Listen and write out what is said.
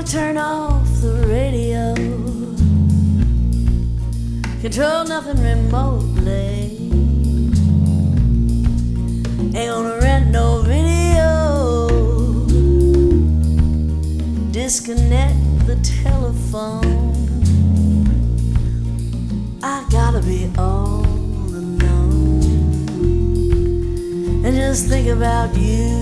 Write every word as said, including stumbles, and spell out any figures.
turn off the radio, control nothing remotely. Ain't gonna rent no video, disconnect the telephone. I gotta be all alone and just think about you.